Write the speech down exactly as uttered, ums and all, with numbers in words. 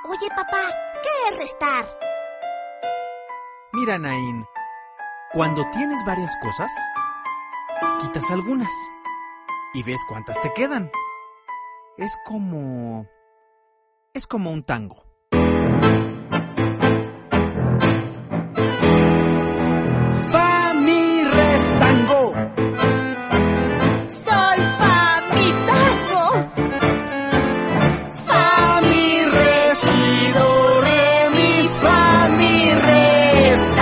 Oye, papá, ¿qué es restar? Mira, Nain, cuando tienes varias cosas, quitas algunas y ves cuántas te quedan. Es como... es como un tango.